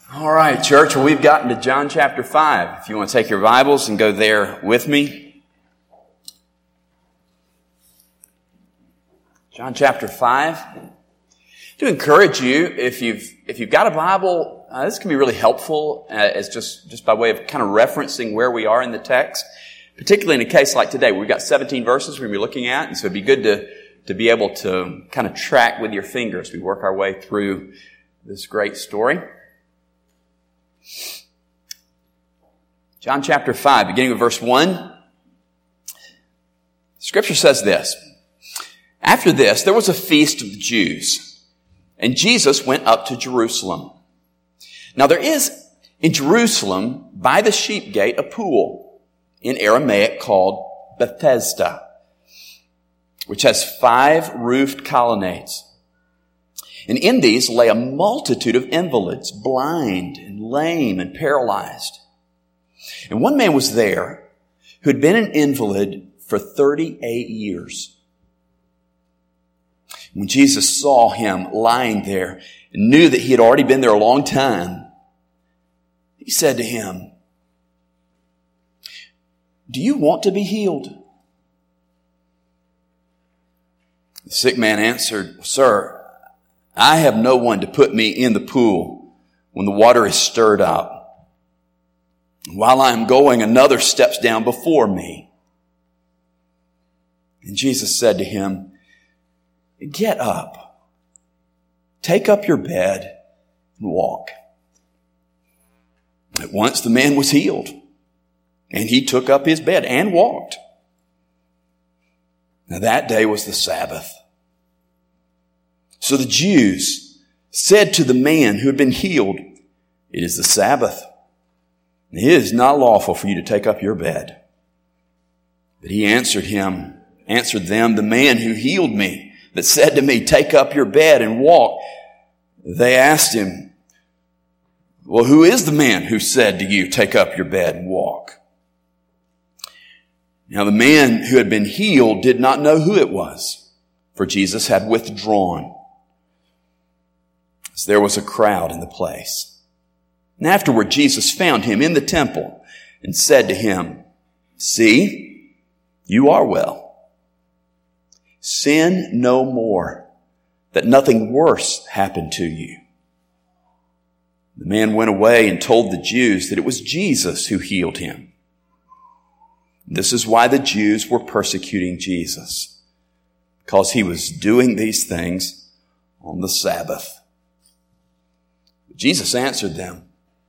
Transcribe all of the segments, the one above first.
All right, church. Well, we've gotten to John chapter 5. If you want to take your Bibles and go there with me. John chapter 5. To encourage you, if you've got a Bible, this can be really helpful as just by way of kind of referencing where we are in the text, particularly in a case like today. We've got 17 verses we're going to be looking at, and so it'd be good to be able to kind of track with your fingers as we work our way through this great story. John chapter 5, beginning with verse 1. Scripture says this: After this, there was a feast of the Jews, and Jesus went up to Jerusalem. Now there is in Jerusalem, by the sheep gate, a pool, in Aramaic called Bethesda, which has 5 roofed colonnades. And in these lay a multitude of invalids, blind and lame and paralyzed. And one man was there who had been an invalid for 38 years. When Jesus saw him lying there and knew that he had already been there a long time, he said to him, "Do you want to be healed?" The sick man answered, "Sir, I have no one to put me in the pool when the water is stirred up. While I am going, another steps down before me." And Jesus said to him, "Get up, take up your bed, and walk." At once the man was healed, and he took up his bed and walked. Now that day was the Sabbath. So the Jews said to the man who had been healed, "It is the Sabbath. It is not lawful for you to take up your bed." But he answered them, "The man who healed me, that said to me, 'Take up your bed and walk.'" They asked him, "Well, who is the man who said to you, 'Take up your bed and walk'?" Now the man who had been healed did not know who it was, for Jesus had withdrawn, as there was a crowd in the place. And afterward Jesus found him in the temple and said to him, "See, you are well. Sin no more, that nothing worse happen to you." The man went away and told the Jews that it was Jesus who healed him. This is why the Jews were persecuting Jesus, because he was doing these things on the Sabbath. Jesus answered them,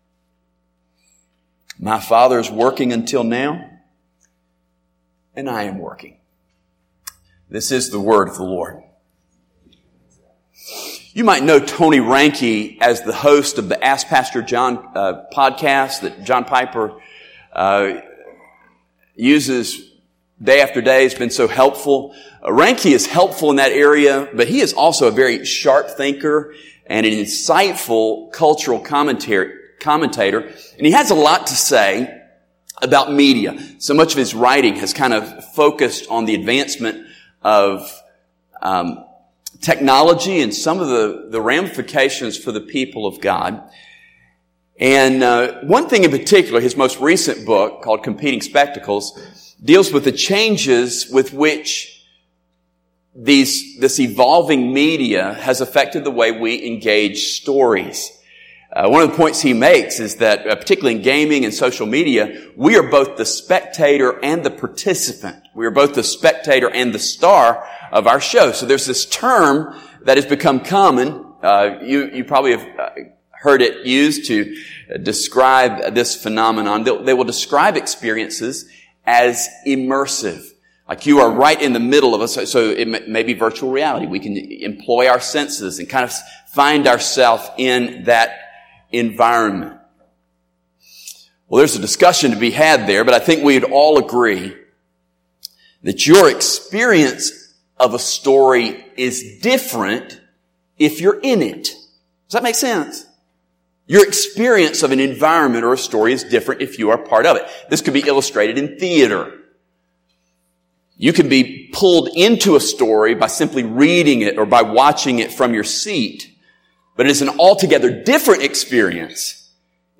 "My Father is working until now, and I am working." This is the word of the Lord. You might know Tony Reinke as the host of the Ask Pastor John podcast that John Piper uses day after day. It's been so helpful. Reinke is helpful in that area, but he is also a very sharp thinker and an insightful cultural commentator. And he has a lot to say about media. So much of his writing has kind of focused on the advancement of technology and some of the ramifications for the people of God. And one thing in particular, his most recent book called Competing Spectacles, deals with the changes with which this evolving media has affected the way we engage stories. One of the points he makes is that, particularly in gaming and social media, we are both the spectator and the participant. We are both the spectator and the star of our show. So there's this term that has become common. You probably have heard it used to describe this phenomenon. They will describe experiences as immersive. Like you are right in the middle of us. So it may be virtual reality. We can employ our senses and kind of find ourselves in that environment. Well, there's a discussion to be had there, but I think we'd all agree that your experience of a story is different if you're in it. Does that make sense? Your experience of an environment or a story is different if you are part of it. This could be illustrated in theater. You can be pulled into a story by simply reading it or by watching it from your seat. But it is an altogether different experience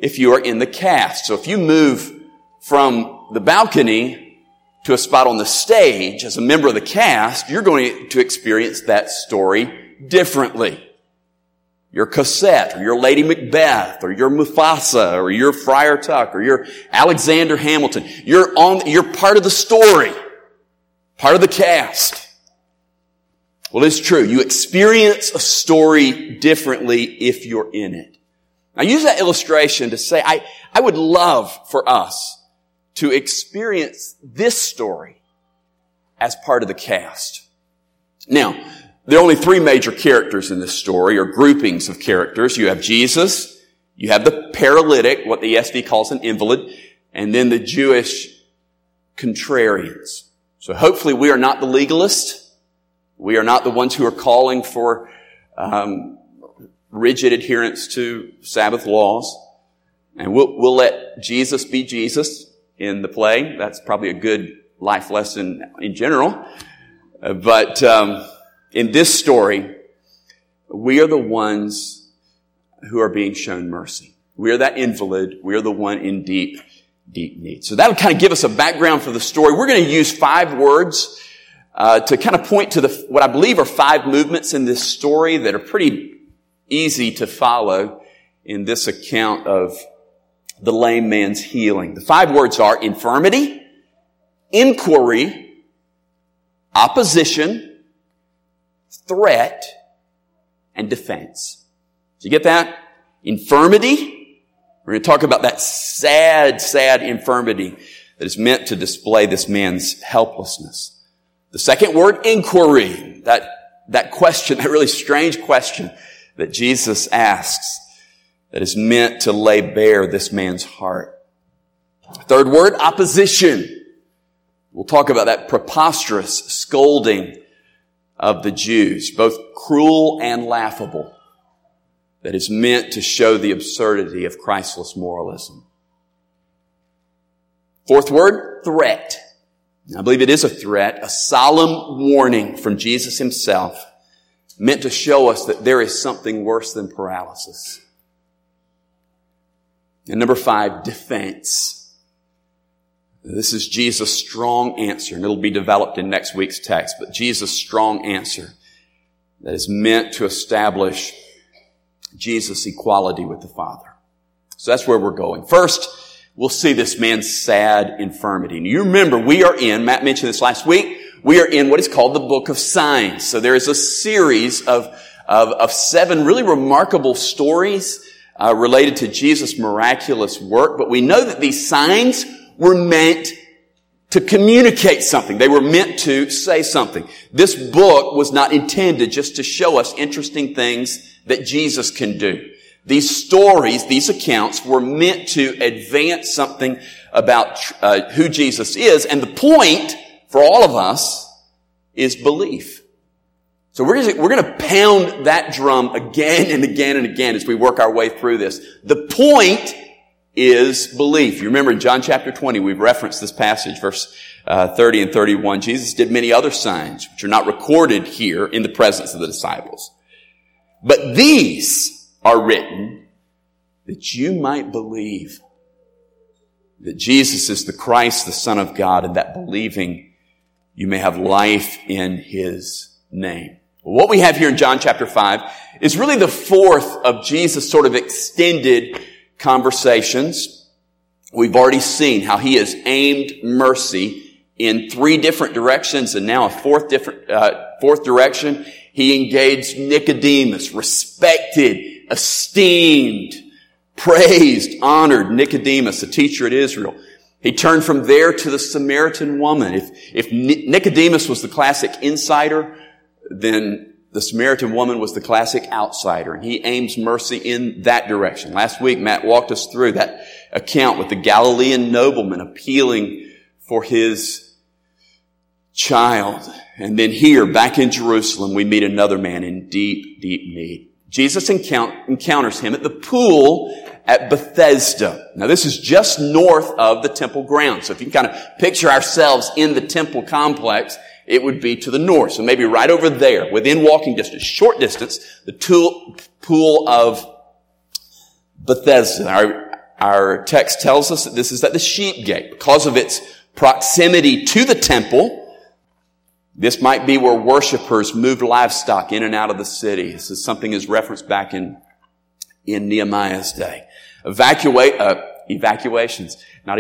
if you are in the cast. So if you move from the balcony to a spot on the stage as a member of the cast, you're going to experience that story differently. Your Cosette, or your Lady Macbeth, or your Mufasa, or your Friar Tuck, or your Alexander Hamilton. You're part of the story, part of the cast. Well, it's true. You experience a story differently if you're in it. I use that illustration to say I would love for us to experience this story as part of the cast. Now, there are only three major characters in this story, or groupings of characters. You have Jesus, you have the paralytic, what the ESV calls an invalid, and then the Jewish contrarians. So hopefully we are not the legalists. We are not the ones who are calling for rigid adherence to Sabbath laws. And we'll let Jesus be Jesus in the play. That's probably a good life lesson in general. But in this story, we are the ones who are being shown mercy. We are that invalid. We are the one in deep, deep need. So that'll kind of give us a background for the story. We're going to use 5 words to kind of point to what I believe are 5 movements in this story that are pretty easy to follow in this account of the lame man's healing. The 5 words are infirmity, inquiry, opposition, threat, and defense. Did you get that? Infirmity. We're going to talk about that sad, sad infirmity that is meant to display this man's helplessness. The second word, inquiry. That question, that really strange question that Jesus asks that is meant to lay bare this man's heart. Third word, opposition. We'll talk about that preposterous scolding of the Jews, both cruel and laughable, that is meant to show the absurdity of Christless moralism. Fourth word, threat. I believe it is a threat, a solemn warning from Jesus himself, meant to show us that there is something worse than paralysis. And number 5, defense. This is Jesus' strong answer, and it'll be developed in next week's text, but Jesus' strong answer that is meant to establish Jesus' equality with the Father. So that's where we're going. First, we'll see this man's sad infirmity. And you remember, Matt mentioned this last week, we are in what is called the Book of Signs. So there is a series of 7 really remarkable stories related to Jesus' miraculous work. But we know that these signs were meant to communicate something. They were meant to say something. This book was not intended just to show us interesting things that Jesus can do. These stories, these accounts were meant to advance something about who Jesus is. And the point for all of us is belief. So we're going to pound that drum again and again and again as we work our way through this. The point is belief. You remember in John chapter 20, we've referenced this passage, verse 30 and 31. Jesus did many other signs, which are not recorded here in the presence of the disciples. But these are written that you might believe that Jesus is the Christ, the Son of God, and that believing you may have life in his name. Well, what we have here in John chapter 5 is really the fourth of Jesus' sort of extended conversations. We've already seen how he has aimed mercy in 3 different directions, and now a fourth direction. He engaged Nicodemus, respected, esteemed, praised, honored Nicodemus, a teacher at Israel. He turned from there to the Samaritan woman. If Nicodemus was the classic insider, then the Samaritan woman was the classic outsider, and he aims mercy in that direction. Last week, Matt walked us through that account with the Galilean nobleman appealing for his child. And then here, back in Jerusalem, we meet another man in deep, deep need. Jesus encounters him at the pool at Bethesda. Now, this is just north of the temple grounds. So if you can kind of picture ourselves in the temple complex, it would be to the north. So maybe right over there, within walking distance, short distance, the pool of Bethesda. Our text tells us that this is at the sheep gate. Because of its proximity to the temple, this might be where worshipers moved livestock in and out of the city. This is something is referenced back in Nehemiah's day. Excavations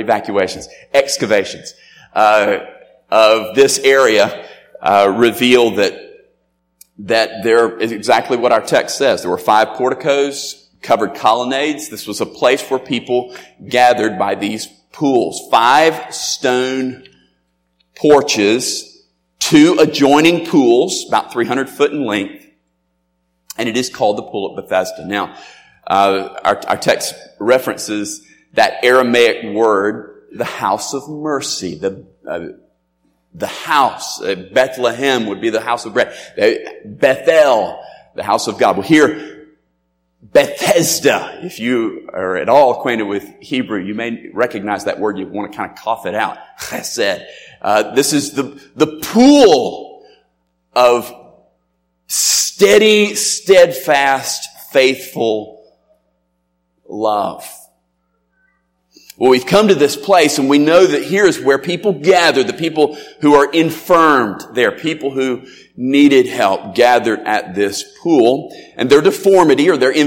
of this area reveal that there is exactly what our text says. There were 5 porticos, covered colonnades. This was a place where people gathered by these pools. 5 stone porches, 2 adjoining pools, about 300 foot in length, and it is called the Pool of Bethesda. Now, our text references that Aramaic word, the house of mercy, the house. Bethlehem would be the house of bread. Bethel, the house of God. Well, here, Bethesda. If you are at all acquainted with Hebrew, you may recognize that word. You want to kind of cough it out. Chesed. This is the pool of steady, steadfast, faithful love. Well, we've come to this place and we know that here is where people gather, the people who are infirmed there, people who needed help gathered at this pool, and their deformity or their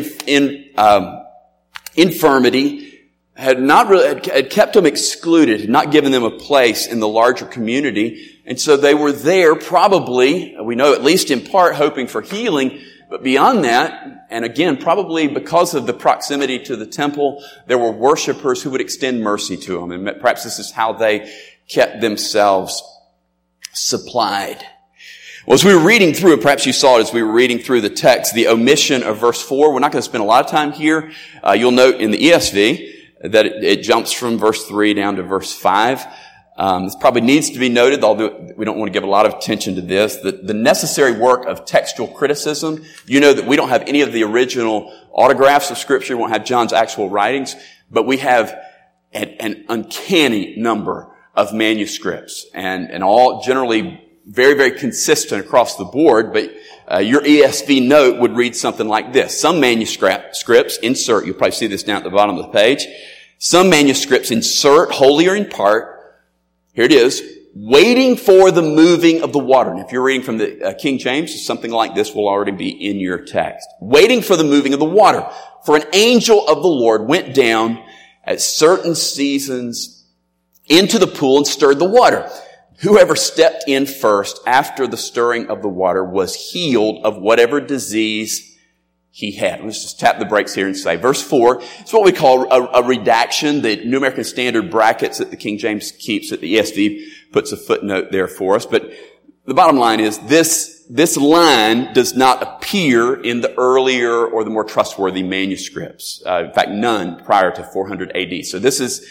infirmity had kept them excluded, had not given them a place in the larger community, and so they were there probably, we know at least in part, hoping for healing. But beyond that, and again, probably because of the proximity to the temple, there were worshipers who would extend mercy to them. And perhaps this is how they kept themselves supplied. Well, as we were reading through, and perhaps you saw it as we were reading through the text, the omission of verse 4, we're not going to spend a lot of time here. You'll note in the ESV that it jumps from verse 3 down to verse 5. This probably needs to be noted, although we don't want to give a lot of attention to this, that the necessary work of textual criticism. You know that we don't have any of the original autographs of Scripture. We won't have John's actual writings, but we have an uncanny number of manuscripts and all generally very, very consistent across the board. But your ESV note would read something like this. Some manuscripts insert, you'll probably see this down at the bottom of the page. Some manuscripts insert, wholly or in part, here it is, waiting for the moving of the water. And if you're reading from the King James, something like this will already be in your text. Waiting for the moving of the water. For an angel of the Lord went down at certain seasons into the pool and stirred the water. Whoever stepped in first after the stirring of the water was healed of whatever disease he had. Let's just tap the brakes here and say, verse 4, it's what we call a redaction. The New American Standard brackets that the King James keeps, that the ESV puts a footnote there for us. But the bottom line is this line does not appear in the earlier or the more trustworthy manuscripts. In fact, none prior to 400 AD. So this is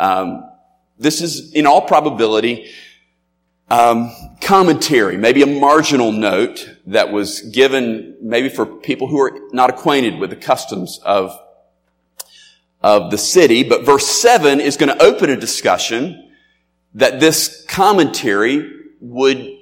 in all probability commentary, maybe a marginal note that was given maybe for people who are not acquainted with the customs of the city. But verse 7 is going to open a discussion that this commentary would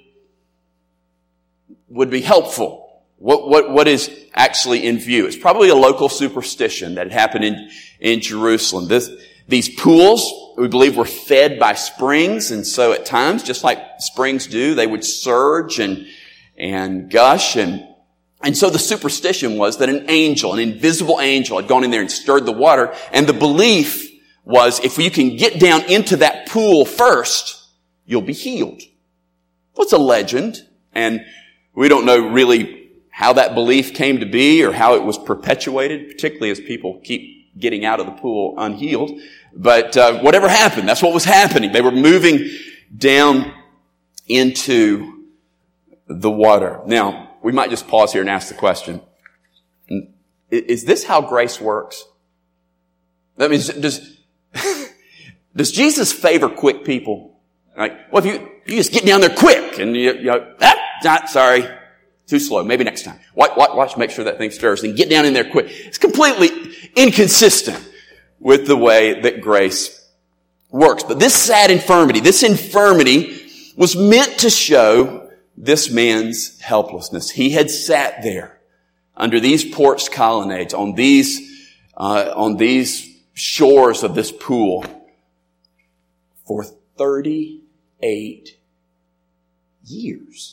be helpful. What is actually in view? It's probably a local superstition that had happened in Jerusalem. These pools, we believe, were fed by springs, and so at times, just like springs do, they would surge and gush, and so the superstition was that an invisible angel, had gone in there and stirred the water, and the belief was if you can get down into that pool first, you'll be healed. Well, it's a legend, and we don't know really how that belief came to be or how it was perpetuated, particularly as people keep getting out of the pool unhealed. But whatever happened, that's what was happening. They were moving down into the water. Now, we might just pause here and ask the question, is this how grace works? That means, does Jesus favor quick people? Like, well, if you just get down there quick and sorry, too slow, maybe next time. Watch, make sure that thing stirs and get down in there quick. It's completely inconsistent with the way that grace works. But this sad infirmity, was meant to show this man's helplessness. He had sat there under these porch colonnades, on these shores of this pool for 38 years.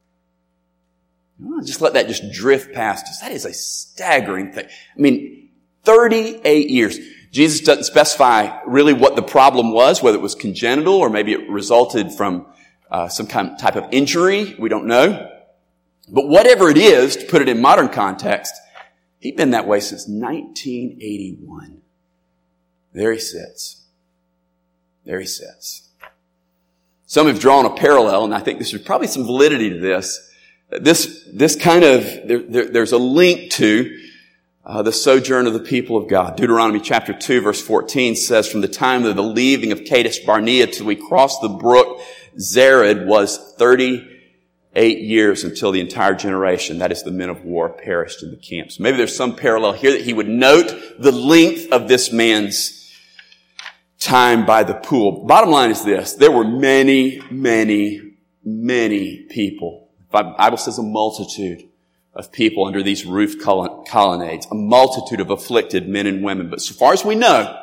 Just let that just drift past us. That is a staggering thing. 38 years. Jesus doesn't specify really what the problem was, whether it was congenital or maybe it resulted from some type of injury. We don't know. But whatever it is, to put it in modern context, he'd been that way since 1981. There he sits. There he sits. Some have drawn a parallel, and I think there's probably some validity to this. This kind of, there's a link to the sojourn of the people of God. Deuteronomy chapter 2 verse 14 says, from the time of the leaving of Kadesh Barnea till we crossed the brook Zered was 38 years until the entire generation, that is the men of war, perished in the camps. Maybe there's some parallel here that he would note the length of this man's time by the pool. Bottom line is this. There were many, many, many people. The Bible says a multitude of people under these roof colonnades. A multitude of afflicted men and women. But so far as we know,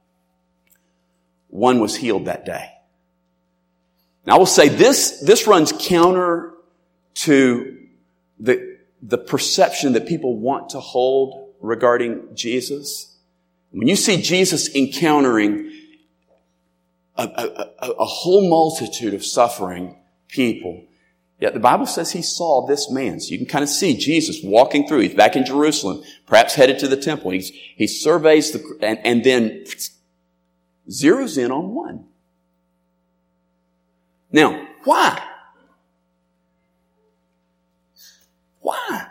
one was healed that day. Now I will say this runs counter to the perception that people want to hold regarding Jesus. When you see Jesus encountering a whole multitude of suffering people, yet the Bible says he saw this man. So you can kind of see Jesus walking through. He's back in Jerusalem, perhaps headed to the temple. He surveys and then zeroes in on one. Now, why? Why?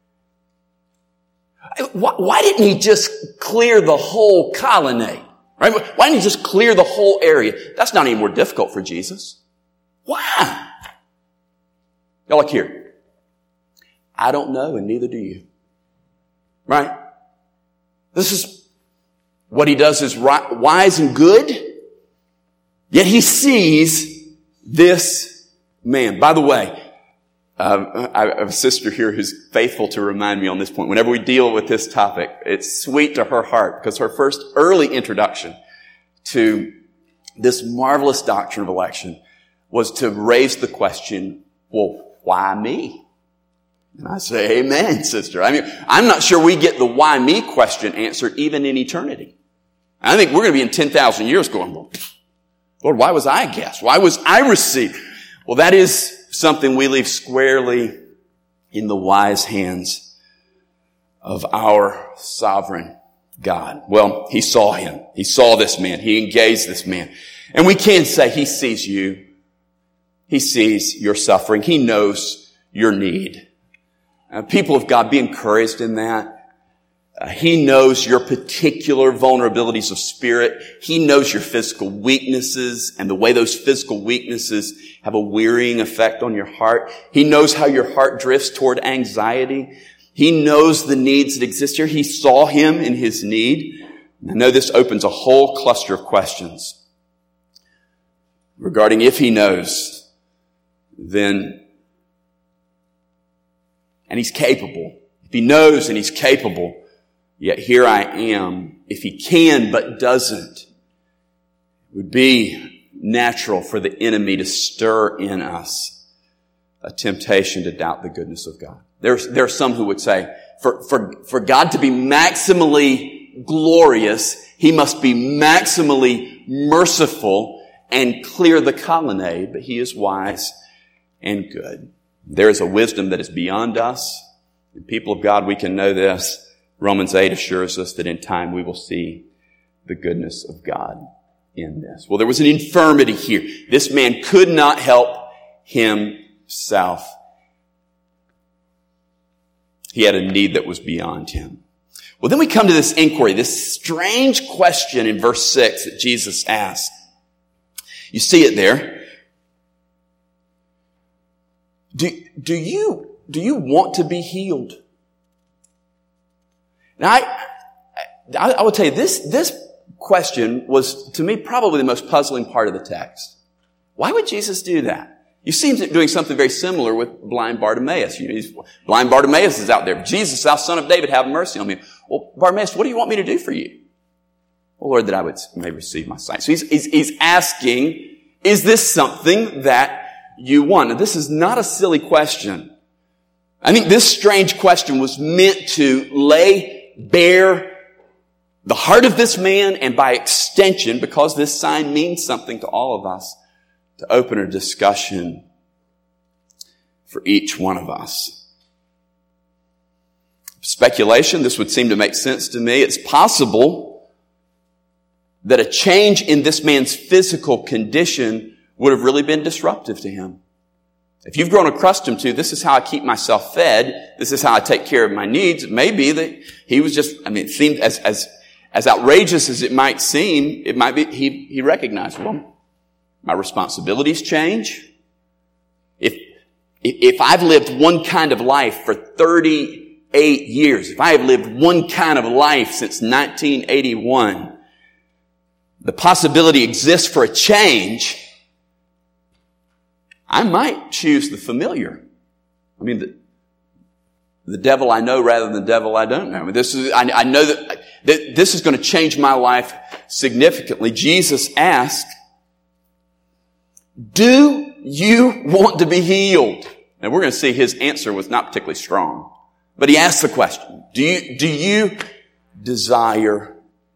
Why didn't he just clear the whole colonnade? Right? Why didn't he just clear the whole area? That's not any more difficult for Jesus. Why? Y'all look here. I don't know, and neither do you. Right? This is what he does is wise and good, yet he sees this man. By the way, I have a sister here who's faithful to remind me on this point. Whenever we deal with this topic, it's sweet to her heart because her first early introduction to this marvelous doctrine of election was to raise the question, well, why me? And I say, amen, sister. I'm not sure we get the why me question answered even in eternity. I think we're going to be in 10,000 years going, well, Lord, why was I a guest? Why was I received? Well, that is something we leave squarely in the wise hands of our sovereign God. Well, he saw him. He saw this man. He engaged this man. And we can say he sees you. He sees your suffering. He knows your need. People of God, be encouraged in that. He knows your particular vulnerabilities of spirit. He knows your physical weaknesses and the way those physical weaknesses have a wearying effect on your heart. He knows how your heart drifts toward anxiety. He knows the needs that exist here. He saw him in his need. I know this opens a whole cluster of questions regarding if he knows, then, and he's capable. If he knows and he's capable, yet here I am, if he can but doesn't, it would be natural for the enemy to stir in us a temptation to doubt the goodness of God. There are some who would say, for God to be maximally glorious, he must be maximally merciful and clear the colonnade, but he is wise and good. There is a wisdom that is beyond us. And people of God, we can know this. Romans 8 assures us that in time we will see the goodness of God in this. Well, there was an infirmity here. This man could not help himself. He had a need that was beyond him. Well, then we come to this inquiry, this strange question in verse 6 that Jesus asked. You see it there. Do you want to be healed? Now, I will tell you, this question was, to me, probably the most puzzling part of the text. Why would Jesus do that? You see him doing something very similar with blind Bartimaeus. Blind Bartimaeus is out there. Jesus, thou son of David, have mercy on me. Well, Bartimaeus, what do you want me to do for you? Oh, Lord, that I may receive my sight. So he's asking, is this something that you want? Now, this is not a silly question. I think this strange question was meant to lay bare the heart of this man, and by extension, because this sign means something to all of us, to open a discussion for each one of us. Speculation, this would seem to make sense to me. It's possible that a change in this man's physical condition would have really been disruptive to him. If you've grown accustomed to, this is how I keep myself fed, this is how I take care of my needs, it may be that he was just, it seemed as outrageous as it might seem, it might be, he recognized, well, my responsibilities change. If I've lived one kind of life for 38 years, if I have lived one kind of life since 1981, the possibility exists for a change. I might choose the familiar. The devil I know rather than the devil I don't know. I know that this is going to change my life significantly. Jesus asked, do you want to be healed? And we're going to see his answer was not particularly strong. But he asked the question, do you desire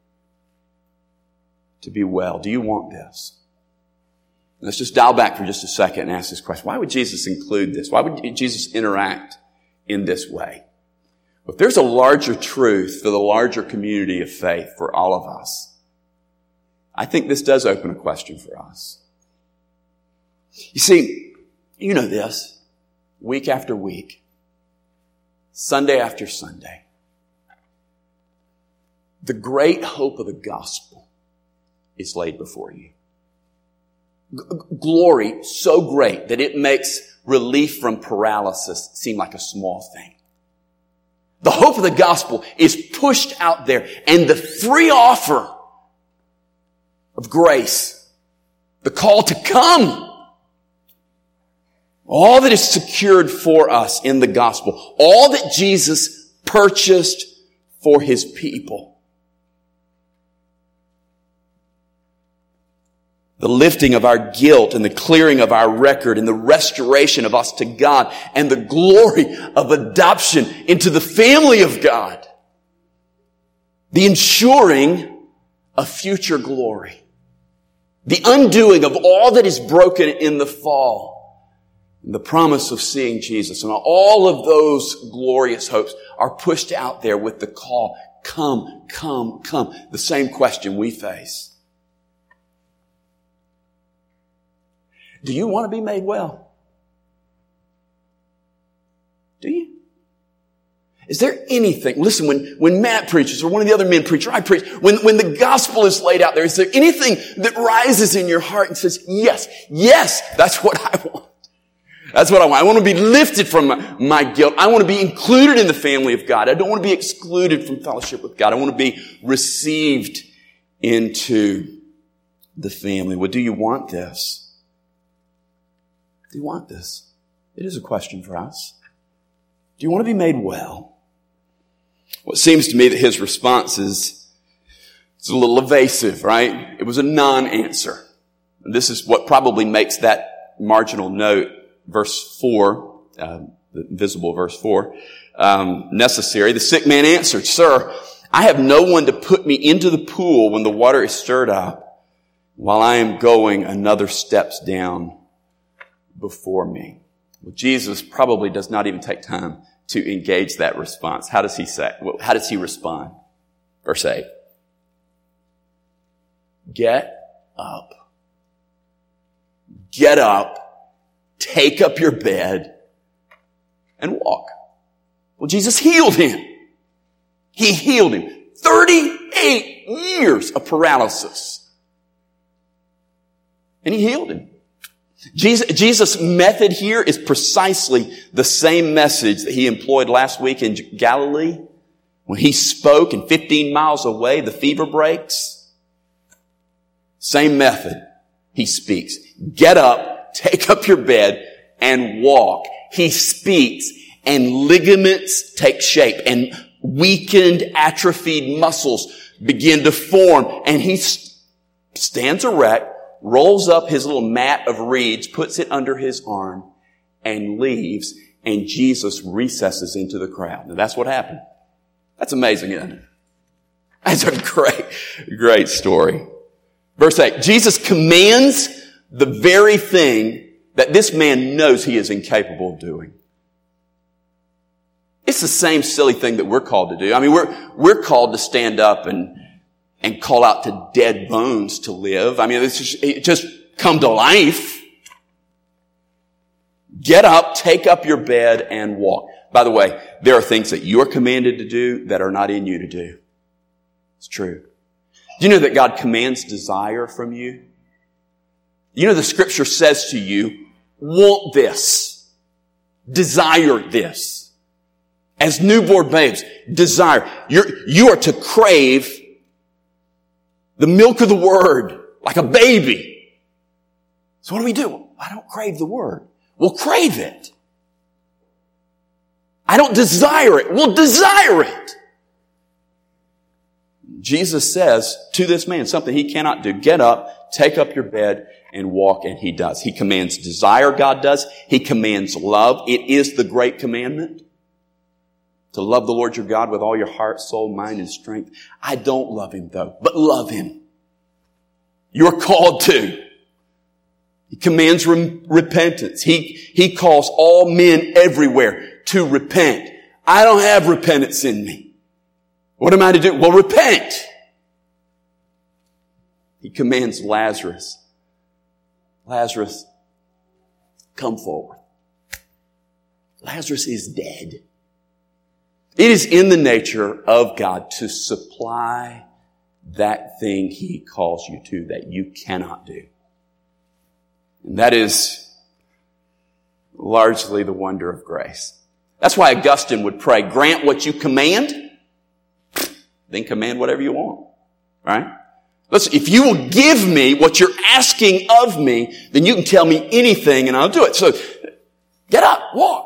to be well? Do you want this? Let's just dial back for just a second and ask this question. Why would Jesus include this? Why would Jesus interact in this way? If there's a larger truth for the larger community of faith for all of us, I think this does open a question for us. You see, you know this, week after week, Sunday after Sunday, the great hope of the gospel is laid before you. Glory so great that it makes relief from paralysis seem like a small thing. The hope of the gospel is pushed out there, and the free offer of grace, the call to come, all that is secured for us in the gospel, all that Jesus purchased for his people. The lifting of our guilt and the clearing of our record and the restoration of us to God and the glory of adoption into the family of God. The ensuring of future glory. The undoing of all that is broken in the fall. And the promise of seeing Jesus. And all of those glorious hopes are pushed out there with the call, come, come, come. The same question we face. Do you want to be made well? Do you? Is there anything, listen, when Matt preaches or one of the other men preach or I preach, when the gospel is laid out there, is there anything that rises in your heart and says, yes, that's what I want. That's what I want. I want to be lifted from my guilt. I want to be included in the family of God. I don't want to be excluded from fellowship with God. I want to be received into the family. Well, do you want this? Do you want this? It is a question for us. Do you want to be made well? Well, it seems to me that his response is a little evasive, right? It was a non-answer. And this is what probably makes that marginal note, verse 4, the visible verse 4, necessary. The sick man answered, "Sir, I have no one to put me into the pool when the water is stirred up. While I am going, another steps down before me." Well, Jesus probably does not even take time to engage that response. How does he say? Well, how does he respond? Verse 8. Get up. Get up. Take up your bed and walk. Well, Jesus healed him. He healed him. 38 years of paralysis. And he healed him. Jesus' method here is precisely the same message that he employed last week in Galilee when he spoke and 15 miles away the fever breaks. Same method. He speaks. Get up, take up your bed, and walk. He speaks, and ligaments take shape, and weakened, atrophied muscles begin to form. And he stands erect, rolls up his little mat of reeds, puts it under his arm, and leaves. And Jesus recesses into the crowd. Now that's what happened. That's amazing, isn't it? That's a great story. Verse 8, Jesus commands the very thing that this man knows he is incapable of doing. It's the same silly thing that we're called to do. I mean, we're called to stand up and call out to dead bones to live. I mean, it just come to life. Get up, take up your bed, and walk. By the way, there are things that you're commanded to do that are not in you to do. It's true. Do you know that God commands desire from you? You know the scripture says to you, want this. Desire this. As newborn babes, desire. You are to crave the milk of the word like a baby. So what do? I don't crave the word. We'll crave it. I don't desire it. We'll desire it. Jesus says to this man something he cannot do. Get up, take up your bed, and walk, and he does. He commands desire, God does. He commands love. It is the great commandment. To love the Lord your God with all your heart, soul, mind, and strength. I don't love him though, but love him. You're called to. He commands repentance. He calls all men everywhere to repent. I don't have repentance in me. What am I to do? Well, repent. He commands Lazarus. Lazarus, come forward. Lazarus is dead. It is in the nature of God to supply that thing he calls you to that you cannot do. And that is largely the wonder of grace. That's why Augustine would pray, grant what you command, then command whatever you want. Right? Listen, if you will give me what you're asking of me, then you can tell me anything and I'll do it. So, get up, walk.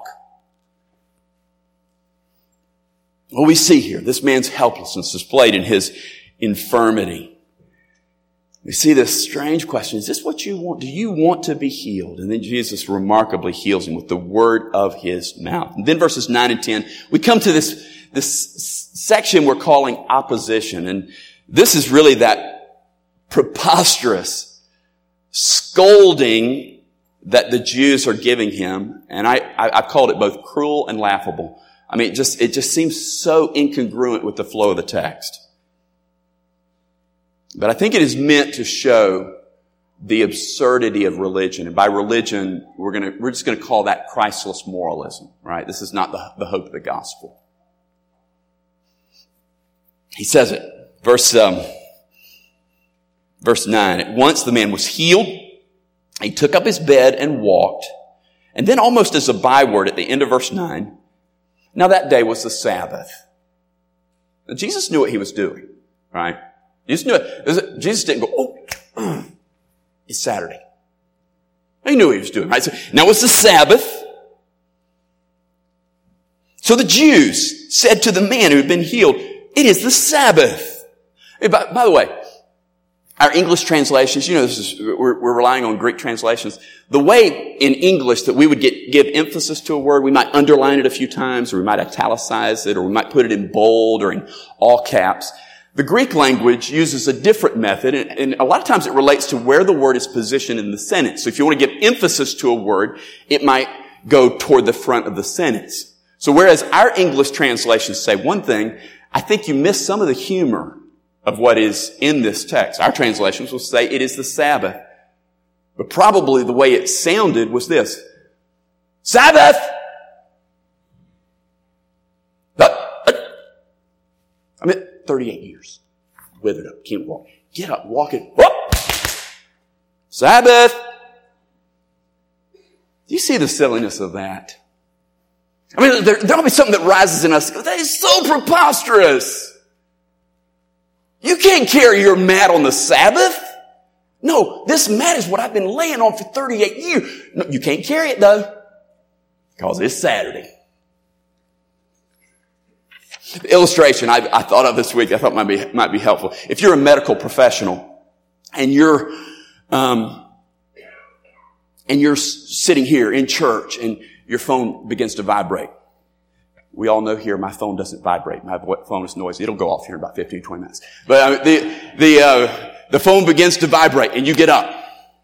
Well, we see here, this man's helplessness displayed in his infirmity. We see this strange question. Is this what you want? Do you want to be healed? And then Jesus remarkably heals him with the word of his mouth. And then verses 9 and 10, we come to this section we're calling opposition. And this is really that preposterous scolding that the Jews are giving him. And I've called it both cruel and laughable. I mean, it just seems so incongruent with the flow of the text. But I think it is meant to show the absurdity of religion. And by religion, we're just going to call that Christless moralism, right? This is not the hope of the gospel. He says it. Verse 9. At once the man was healed. He took up his bed and walked. And then almost as a byword at the end of verse 9, now that day was the Sabbath. Now, Jesus knew what he was doing, right? Jesus knew it. Jesus didn't go, it's Saturday. He knew what he was doing, right? So now it's the Sabbath. So the Jews said to the man who had been healed, it is the Sabbath. Hey, by the way, our English translations, we're relying on Greek translations. The way in English that we would give emphasis to a word, we might underline it a few times, or we might italicize it, or we might put it in bold or in all caps. The Greek language uses a different method, and a lot of times it relates to where the word is positioned in the sentence. So if you want to give emphasis to a word, it might go toward the front of the sentence. So whereas our English translations say one thing, I think you miss some of the humor of what is in this text. Our translations will say it is the Sabbath. But probably the way it sounded was this. Sabbath! I mean, 38 years. Withered up, can't walk. Get up, walk it. Whoop! Sabbath! Do you see the silliness of that? I mean, there'll be something that rises in us. That is so preposterous. You can't carry your mat on the Sabbath. No, this mat is what I've been laying on for 38 years. No, you can't carry it though, because it's Saturday. The illustration I thought of this week, I thought might be helpful. If you're a medical professional and you're sitting here in church and your phone begins to vibrate. We all know here my phone doesn't vibrate. My phone is noisy. It'll go off here in about 15, 20 minutes. But the phone begins to vibrate and you get up.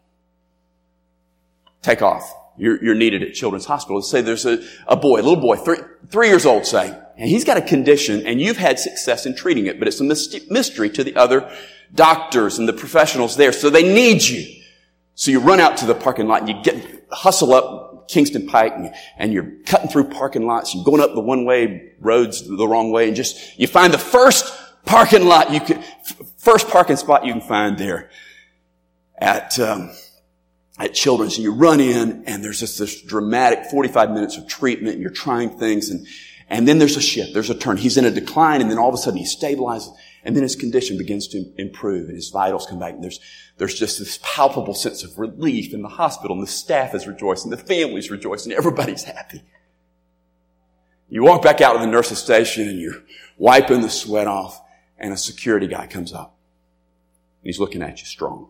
Take off. You're needed at Children's Hospital. Let's say there's a little boy, 3 years old, say, and he's got a condition and you've had success in treating it, but it's a mystery to the other doctors and the professionals there. So they need you. So you run out to the parking lot and you hustle up Kingston Pike and you're cutting through parking lots and going up the one-way roads the wrong way and you find the first parking spot you can find there at Children's, and you run in and there's just this dramatic 45 minutes of treatment and you're trying things and then there's a shift, there's a turn. He's in a decline and then all of a sudden he stabilizes and then his condition begins to improve and his vitals come back and there's just this palpable sense of relief in the hospital and the staff is rejoicing, the family's rejoicing, everybody's happy. You walk back out of the nurse's station and you're wiping the sweat off and a security guy comes up. He's looking at you strong.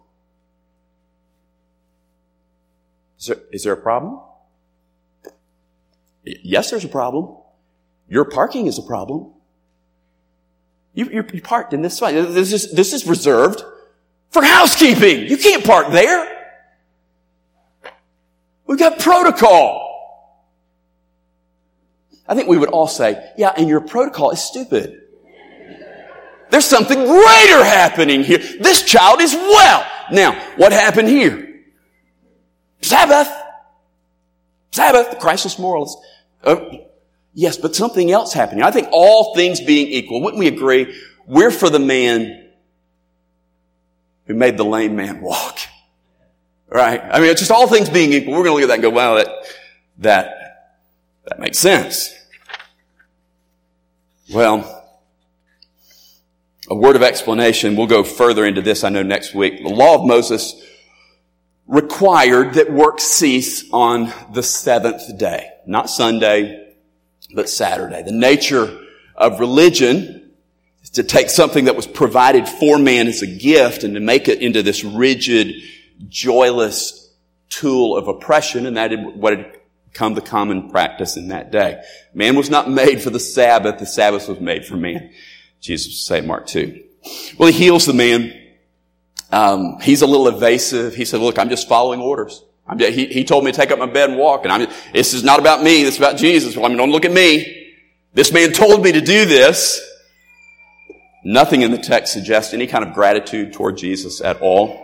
Is there a problem? Yes, there's a problem. Your parking is a problem. You're parked in this spot. This is reserved for housekeeping. You can't park there. We've got protocol. I think we would all say, yeah, and your protocol is stupid. There's something greater happening here. This child is well. Now, what happened here? Sabbath, the crisis moralist. Yes, but something else happening. I think all things being equal, wouldn't we agree? We're for the man who made the lame man walk. Right? I mean, it's just all things being equal. We're going to look at that and go, wow, that makes sense. Well, a word of explanation. We'll go further into this, I know, next week. The law of Moses required that work cease on the seventh day. Not Sunday, but Saturday. The nature of religion is to take something that was provided for man as a gift and to make it into this rigid, joyless tool of oppression, and that is what had become the common practice in that day. Man was not made for the Sabbath was made for man. Jesus would say, Mark 2. Well, he heals the man. He's a little evasive. He said, look, I'm just following orders. He told me to take up my bed and walk. And this is not about me. This is about Jesus. Well, don't look at me. This man told me to do this. Nothing in the text suggests any kind of gratitude toward Jesus at all.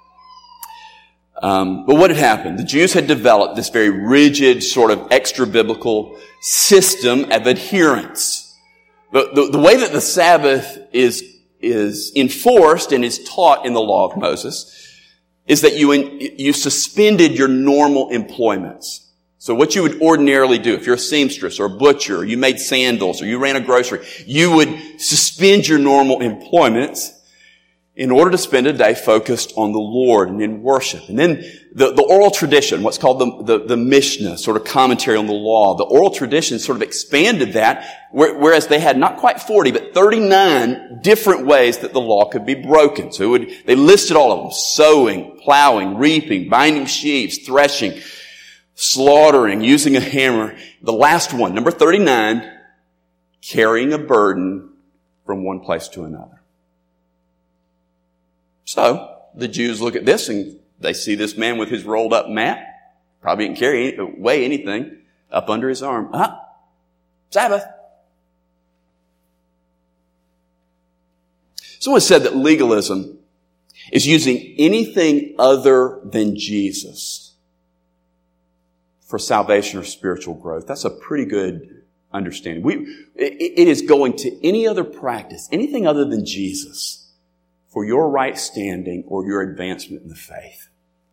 But what had happened? The Jews had developed this very rigid, sort of extra-biblical system of adherence. The way that the Sabbath is enforced and is taught in the law of Moses is that you suspended your normal employments. So what you would ordinarily do, if you're a seamstress or a butcher, or you made sandals, or you ran a grocery, you would suspend your normal employments in order to spend a day focused on the Lord and in worship. And then the oral tradition, what's called the Mishnah, sort of commentary on the law, the oral tradition sort of expanded that, whereas they had not quite 40, but 39 different ways that the law could be broken. So they listed all of them: sowing, plowing, reaping, binding sheaves, threshing, slaughtering, using a hammer. The last one, number 39, carrying a burden from one place to another. So the Jews look at this and they see this man with his rolled up mat. Probably didn't weigh anything up under his arm. Sabbath. Someone said that legalism is using anything other than Jesus for salvation or spiritual growth. That's a pretty good understanding. It is going to any other practice, anything other than Jesus, for your right standing or your advancement in the faith.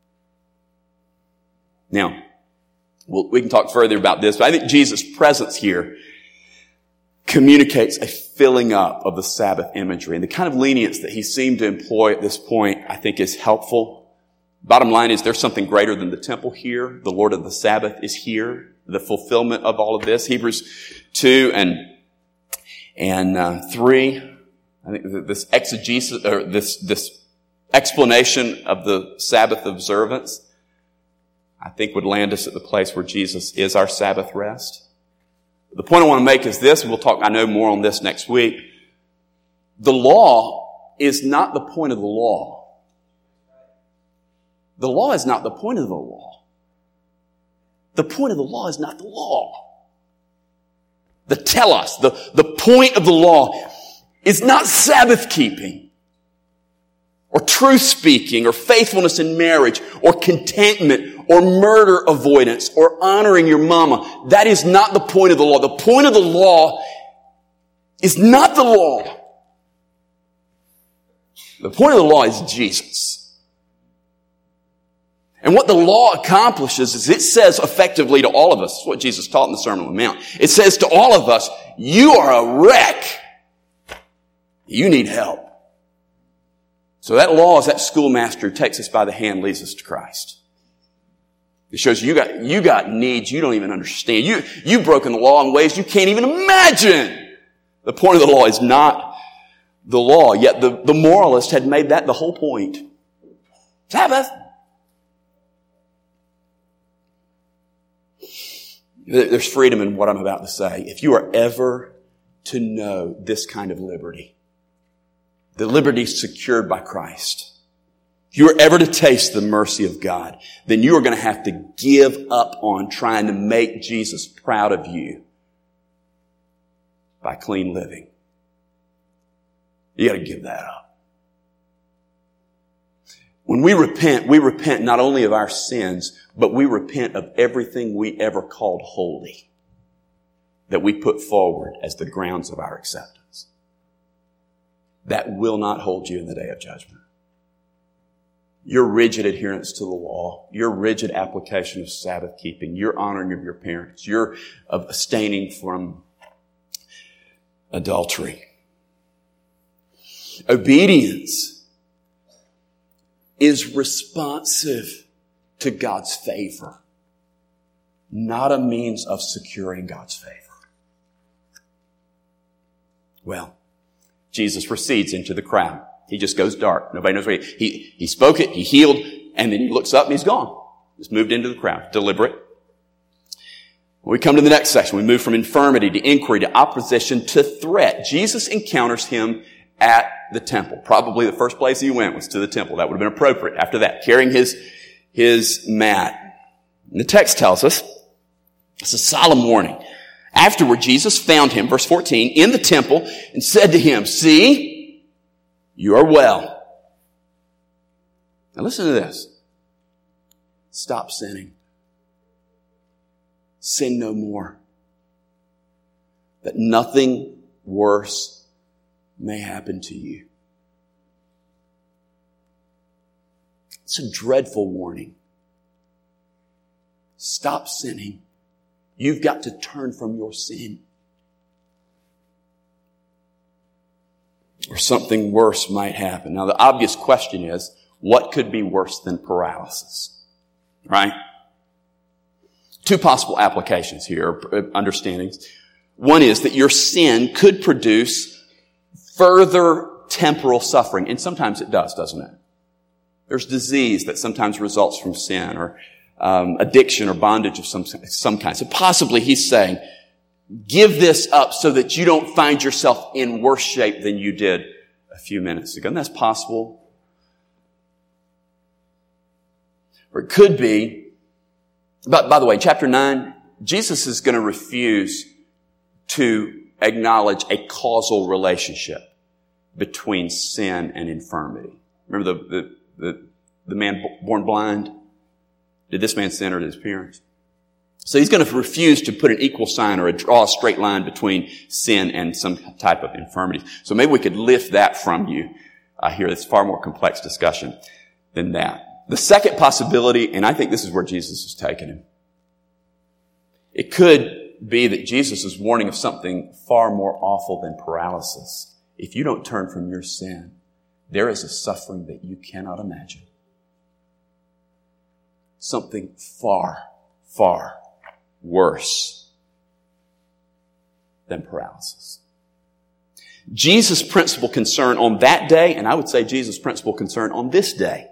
Now, we can talk further about this, but I think Jesus' presence here communicates a filling up of the Sabbath imagery. And the kind of lenience that he seemed to employ at this point, I think, is helpful. Bottom line is there's something greater than the temple here. The Lord of the Sabbath is here. The fulfillment of all of this. Hebrews 2 And 3, I think this exegesis, or this explanation of the Sabbath observance, I think would land us at the place where Jesus is our Sabbath rest. The point I want to make is this, and we'll talk, I know, more on this next week. The law is not the point of the law. The law is not the point of the law. The point of the law is not the law. The telos, the point of the law is not Sabbath keeping, or truth speaking, or faithfulness in marriage, or contentment, or murder avoidance, or honoring your mama. That is not the point of the law. The point of the law is not the law. The point of the law is Jesus. And what the law accomplishes is it says effectively to all of us, this is what Jesus taught in the Sermon on the Mount. It says to all of us, you are a wreck. You need help. So that law is that schoolmaster who takes us by the hand, leads us to Christ. It shows you got needs you don't even understand. You've broken the law in ways you can't even imagine. The point of the law is not the law. Yet the moralist had made that the whole point. Sabbath. There's freedom in what I'm about to say. If you are ever to know this kind of liberty, the liberty secured by Christ, if you are ever to taste the mercy of God, then you are going to have to give up on trying to make Jesus proud of you by clean living. You got to give that up. When we repent not only of our sins, but we repent of everything we ever called holy that we put forward as the grounds of our acceptance. That will not hold you in the day of judgment. Your rigid adherence to the law, your rigid application of Sabbath keeping, your honoring of your parents, your abstaining from adultery. Obedience is responsive to God's favor, not a means of securing God's favor. Well, Jesus recedes into the crowd. He just goes dark. Nobody knows where he spoke it, he healed, and then he looks up and he's gone. Just moved into the crowd. Deliberate. When we come to the next section, we move from infirmity to inquiry to opposition to threat. Jesus encounters him at the temple. Probably the first place he went was to the temple. That would have been appropriate after that, carrying his mat. And the text tells us, it's a solemn warning. Afterward, Jesus found him, verse 14, in the temple and said to him, "See, you are well." Now listen to this. Stop sinning. Sin no more, that nothing worse may happen to you. It's a dreadful warning. Stop sinning. You've got to turn from your sin, or something worse might happen. Now, the obvious question is, what could be worse than paralysis? Right? Two possible applications here, understandings. One is that your sin could produce further temporal suffering. And sometimes it does, doesn't it? There's disease that sometimes results from sin, or addiction or bondage of some kind. So possibly he's saying, give this up so that you don't find yourself in worse shape than you did a few minutes ago. And that's possible. Or it could be, by the way, chapter 9, Jesus is going to refuse to acknowledge a causal relationship between sin and infirmity. Remember the man born blind? Did this man sin or did his parents? So he's going to refuse to put an equal sign or draw a straight line between sin and some type of infirmity. So maybe we could lift that from you here. It's far more complex discussion than that. The second possibility, and I think this is where Jesus is taking him, it could be that Jesus is warning of something far more awful than paralysis. If you don't turn from your sin, there is a suffering that you cannot imagine. Something far, far worse than paralysis. Jesus' principal concern on that day, and I would say Jesus' principal concern on this day,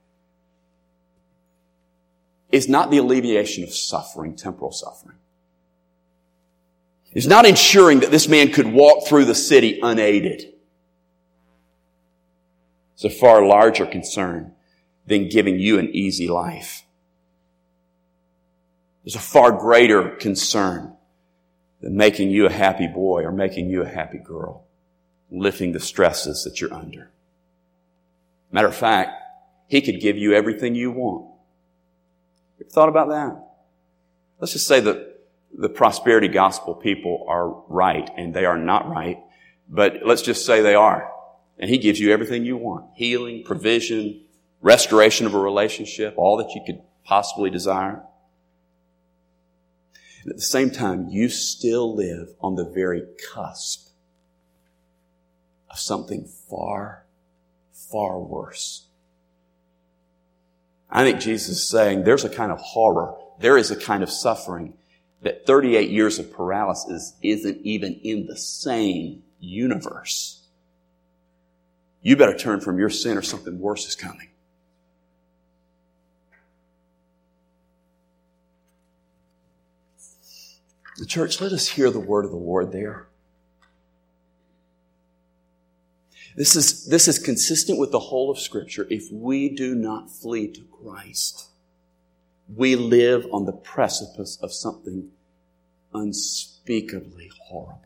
is not the alleviation of suffering, temporal suffering. It's not ensuring that this man could walk through the city unaided. It's a far larger concern than giving you an easy life. There's a far greater concern than making you a happy boy or making you a happy girl, lifting the stresses that you're under. Matter of fact, He could give you everything you want. You ever thought about that? Let's just say that the prosperity gospel people are right, and they are not right, but let's just say they are. And He gives you everything you want. Healing, provision, restoration of a relationship, all that you could possibly desire. And at the same time, you still live on the very cusp of something far, far worse. I think Jesus is saying there's a kind of horror, there is a kind of suffering that 38 years of paralysis isn't even in the same universe. You better turn from your sin or something worse is coming. The church, let us hear the word of the Lord there. This is consistent with the whole of Scripture. If we do not flee to Christ, we live on the precipice of something unspeakably horrible.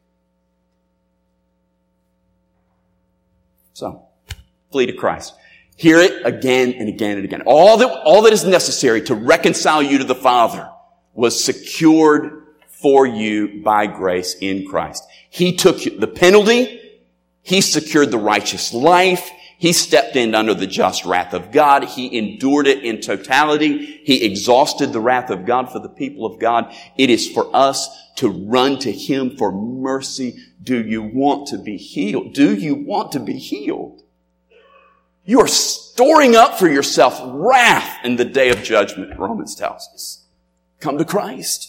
So, flee to Christ. Hear it again and again and again. All that is necessary to reconcile you to the Father was secured for you by grace in Christ. He took the penalty. He secured the righteous life. He stepped in under the just wrath of God. He endured it in totality. He exhausted the wrath of God for the people of God. It is for us to run to Him for mercy. Do you want to be healed? Do you want to be healed? You are storing up for yourself wrath in the day of judgment, Romans tells us. Come to Christ.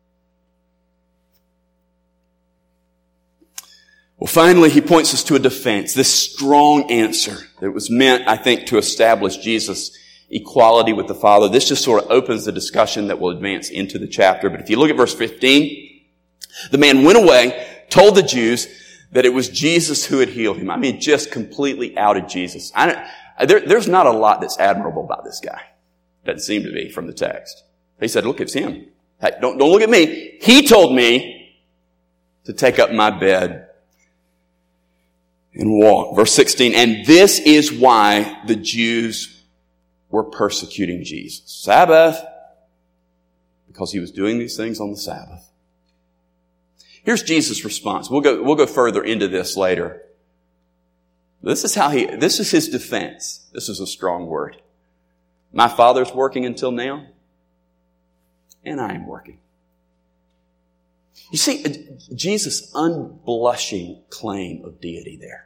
Well, finally, he points us to a defense, this strong answer that was meant, I think, to establish Jesus' equality with the Father. This just sort of opens the discussion that will advance into the chapter. But if you look at verse 15, the man went away, told the Jews that it was Jesus who had healed him. I mean, just completely outed Jesus. There's not a lot that's admirable about this guy. Doesn't seem to be from the text. He said, look, it's him. Hey, don't look at me. He told me to take up my bed and walk. Verse 16, and this is why the Jews were persecuting Jesus. Sabbath. Because he was doing these things on the Sabbath. Here's Jesus' response. We'll go further into this later. This is his defense. This is a strong word. My Father's working until now, and I am working. You see, Jesus' unblushing claim of deity there.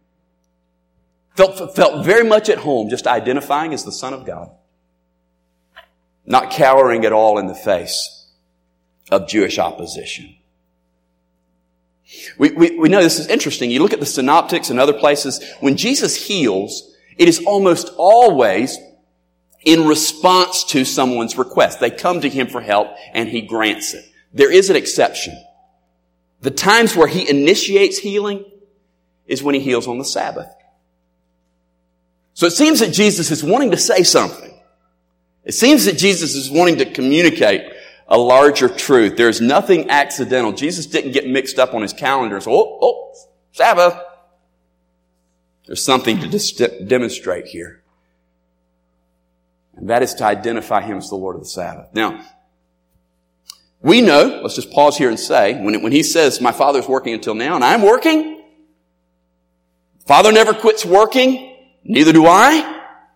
Felt very much at home just identifying as the Son of God. Not cowering at all in the face of Jewish opposition. We know this is interesting. You look at the synoptics and other places, when Jesus heals, it is almost always in response to someone's request. They come to Him for help and He grants it. There is an exception. The times where He initiates healing is when He heals on the Sabbath. So it seems that Jesus is wanting to say something. It seems that Jesus is wanting to communicate a larger truth. There's nothing accidental. Jesus didn't get mixed up on His calendar. So, Sabbath. There's something to demonstrate here. And that is to identify Him as the Lord of the Sabbath. Now, we know, let's just pause here and say, when He says, my Father's working until now, and I'm working, Father never quits working, neither do I.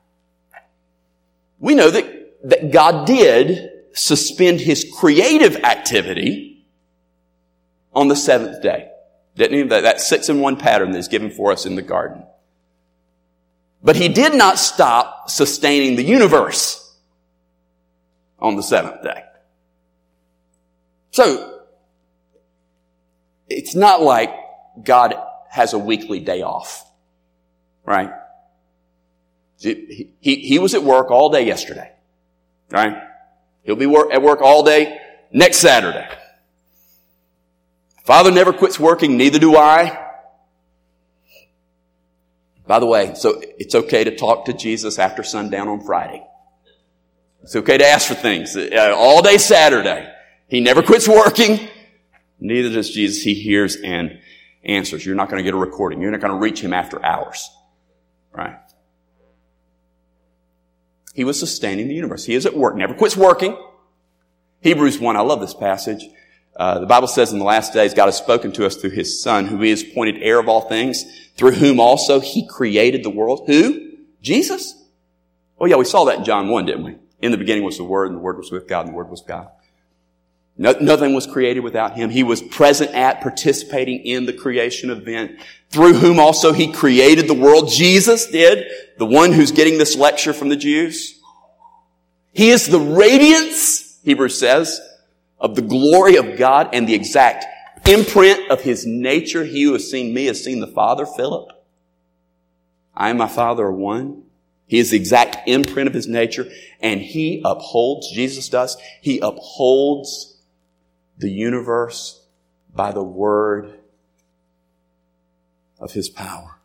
We know that God did suspend His creative activity on the seventh day. Didn't He? That 6-in-1 pattern that is given for us in the garden. But He did not stop sustaining the universe on the seventh day. So, it's not like God has a weekly day off. Right? He was at work all day yesterday. Right? He'll be at work all day next Saturday. Father never quits working, neither do I. By the way, so it's okay to talk to Jesus after sundown on Friday. It's okay to ask for things. All day Saturday. He never quits working. Neither does Jesus. He hears and answers. You're not going to get a recording. You're not going to reach him after hours. Right? He was sustaining the universe. He is at work. Never quits working. Hebrews 1. I love this passage. The Bible says in the last days, God has spoken to us through His Son, who is appointed heir of all things, through whom also He created the world. Who? Jesus? Oh yeah, we saw that in John 1, didn't we? In the beginning was the Word, and the Word was with God, and the Word was God. Nothing was created without Him. He was present at, participating in the creation event, through whom also He created the world. Jesus did, the one who's getting this lecture from the Jews. He is the radiance, Hebrews says, of the glory of God and the exact imprint of His nature. He who has seen me has seen the Father, Philip. I and my Father are one. He is the exact imprint of His nature, and He upholds, Jesus does, He upholds the universe by the word of His power.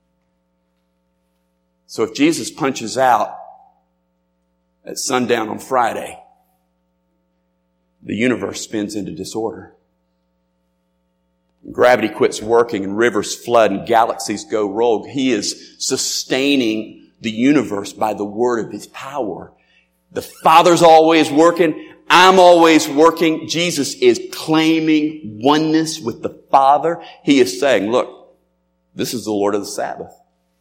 So if Jesus punches out at sundown on Friday, the universe spins into disorder. Gravity quits working and rivers flood and galaxies go rogue. He is sustaining the universe by the word of His power. The Father's always working. I'm always working. Jesus is claiming oneness with the Father. He is saying, look, this is the Lord of the Sabbath.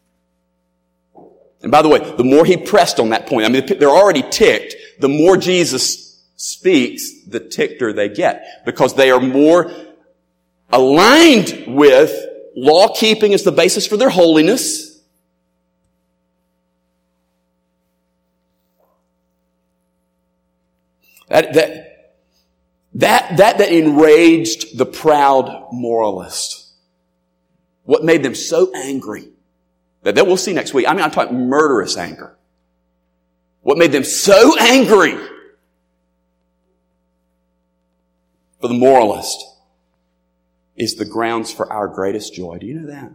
And by the way, the more He pressed on that point, I mean, they're already ticked. The more Jesus speaks, the tickeder they get, because they are more aligned with law keeping as the basis for their holiness. That enraged the proud moralist. What made them so angry that we'll see next week. I mean, I'm talking murderous anger. What made them so angry for the moralist is the grounds for our greatest joy. Do you know that?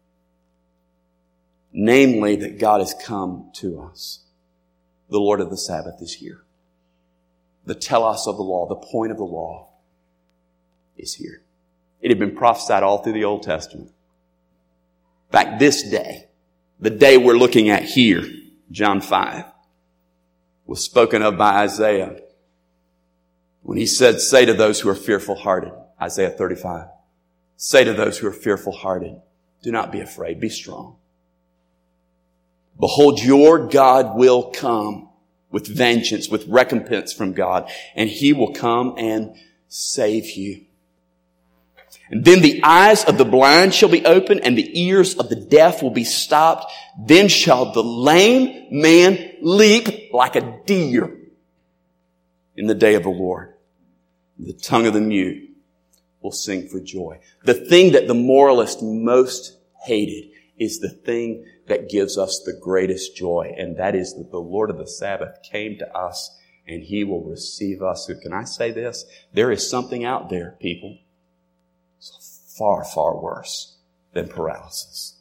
Namely, that God has come to us. The Lord of the Sabbath is here. The telos of the law, the point of the law, is here. It had been prophesied all through the Old Testament. In fact, this day, the day we're looking at here, John 5, was spoken of by Isaiah when he said, say to those who are fearful-hearted, Isaiah 35, say to those who are fearful-hearted, do not be afraid, be strong. Behold, your God will come with vengeance, with recompense from God, and He will come and save you. And then the eyes of the blind shall be opened, and the ears of the deaf will be stopped. Then shall the lame man leap like a deer in the day of the Lord. The tongue of the mute will sing for joy. The thing that the moralist most hated is the thing that gives us the greatest joy, and that is that the Lord of the Sabbath came to us and He will receive us. So can I say this? There is something out there, people, far, far worse than paralysis.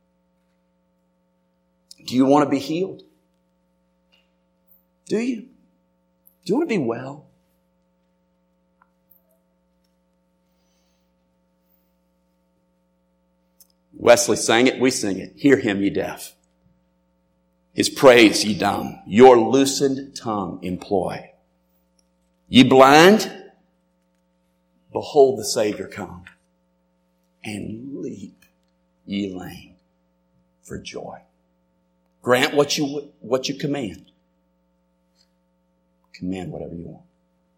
Do you want to be healed? Do you? Do you want to be well? Wesley sang it, we sing it. Hear Him, ye deaf. His praise, ye dumb. Your loosened tongue employ. Ye blind, behold the Savior come. And leap, ye lame, for joy. Grant what you command. Command whatever you want.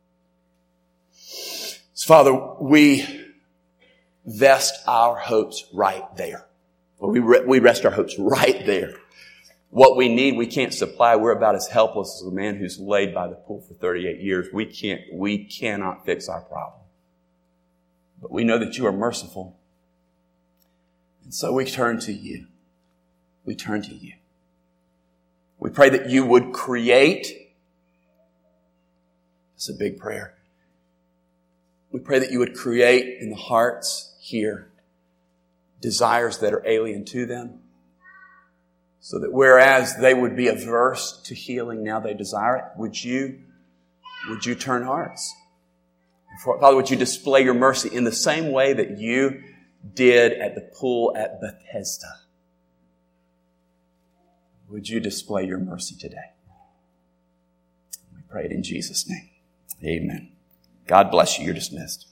So, Father, we vest our hopes right there. We rest our hopes right there. What we need, we can't supply. We're about as helpless as a man who's laid by the pool for 38 years. We cannot fix our problem. But we know that You are merciful. And so we turn to you. We turn to you. We pray that you would create. It's a big prayer. We pray that you would create in the hearts here desires that are alien to them, so that whereas they would be averse to healing, now they desire it. Would you turn hearts? Father, would you display your mercy in the same way that you did at the pool at Bethesda? Would you display your mercy today? We pray it in Jesus' name. Amen. God bless you. You're dismissed.